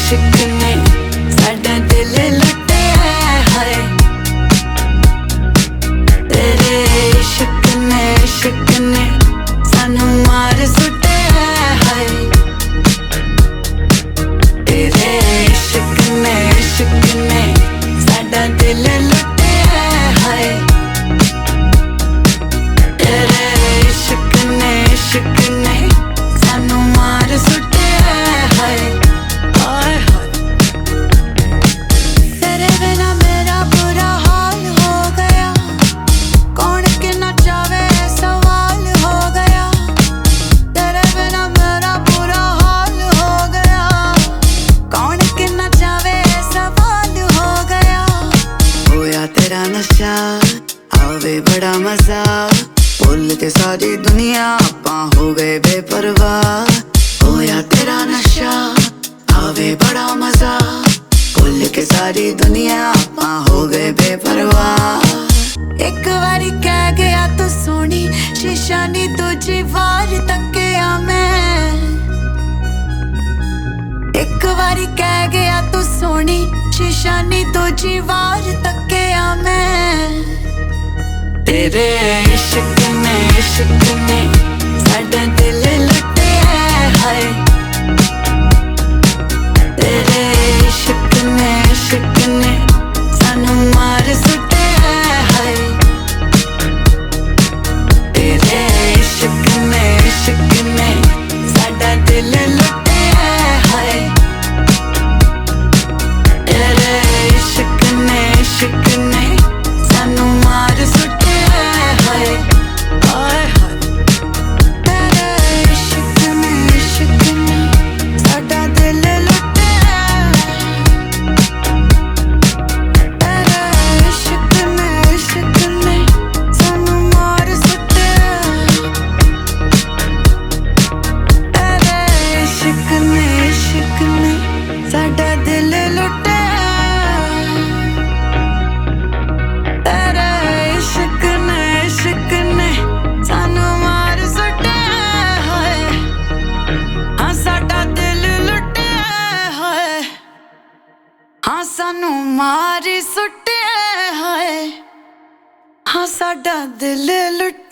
इश्क ने साडा दिल लुटिया हाय तेरे इश्क ने सानू मार सुटिया हाय तेरे इश्क ने साडा दिल लुटिया हाय तेरे इश्क ने सानू मार सुटिया हाय हाय हाय तेरे बिना मेरा बुरा हाल हो गया कौन कितना चावे सवाल हो गया तेरे बिना मेरा बुरा हाल हो गया कौन कितना चावे सवाल हो गया होया तेरा नशा आवे बड़ा मजा भुल के सारी दुनिया आपां हो गए बेपरवाह होया तेरा नशा आवे बड़ा मजा भुल के सारी दुनिया आपां हो गए बेपरवाह एक बारी कह गया तू सोनी शीशा नी दूजी बार तकिया मैं एक बारी कह गया तू सोनी शीशा नी दूजी बार तकिया मैं तेरे इश्क ने साडा दिल लुटिया हाय तेरे इश्क ने सानू मार सुटिया हाय तेरे इश्क ने साडा दिल लुटिया हाय तेरे इश्क ने सानू मार सुटिया हाय हाय हाय तेरे इश्क ने साडा दिल लुटिया तेरे इश्क ने सानू मार सुटिया तेरे इश्क ने साडा दिल लुटिया तेरे इश्क ने सानू मार सुटिया हाय हाँ साडा दिल लुटिया हाय हाँ सानू मार सुटिया हाय हाँ साडा दिल लुटिया